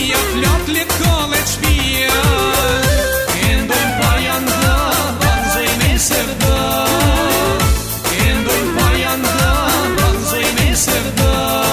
shmija, flat le kallet shpia. E ndojmë pa janë dha, banzojmë e sërda. E ndojmë pa janë dha, banzojmë e sërda.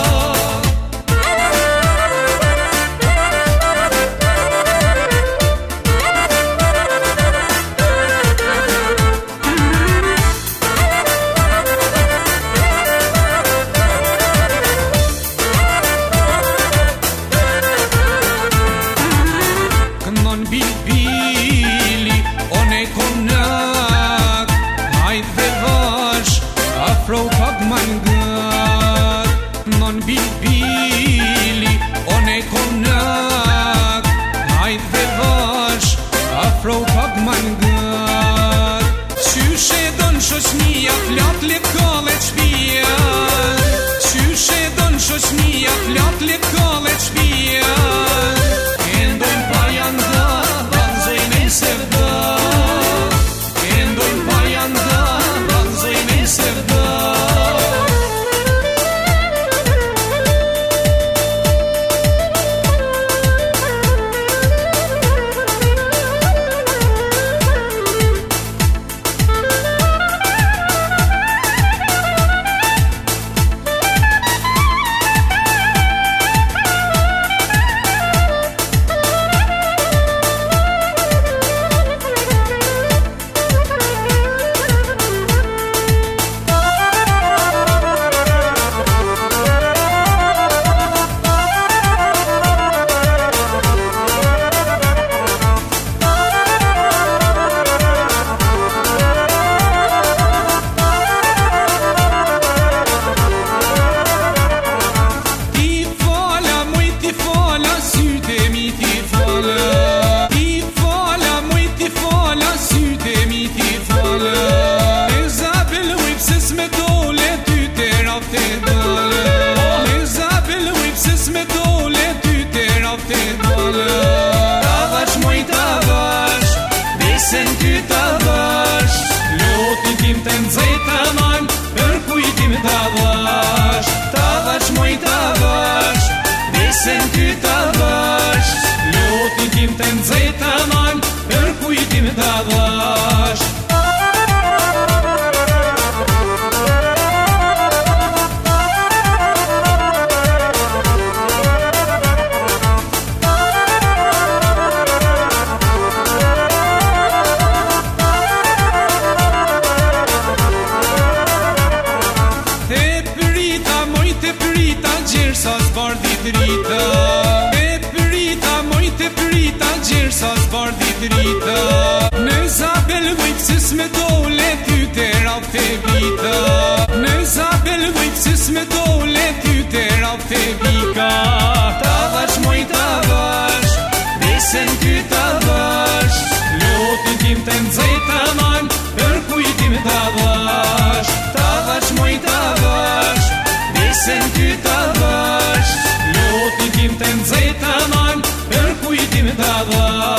Bili, one konak, hajt dhe vash, afro pak mangat. Non bili, one konak, hajt dhe vash, afro pak mangat. Qyshe don shoshnia, flat le kallet shpia. Qyshe don shoshnia, flat le kallet shpia. E ndojmë pa janë dha, banzojmë e sërda. E ndojmë pa janë dha, banzojmë e sërda. Besen ty ta vash, lotin tim të nxejta man, për kujtim ta vash. Ta vash moj ta vash, besen ty ta vash, lotin tim të nxejta man, për kujtim ta vash. Gjersa s'bardit rita, e prita, moj te prita, gjersa s'bardit rita. Në zabel vëjtësis me dole, ty të raf të vita. Në zabel vëjtësis me dole, ty të raf të vika. Ta vash moj ta vash, besen ty ta vash, lotin tim të nxejta man, për kujtim ta vash. Ta vash moj ta vash, besen ty ta vash, lotin tim të nxejta man, për kujtim ta vash.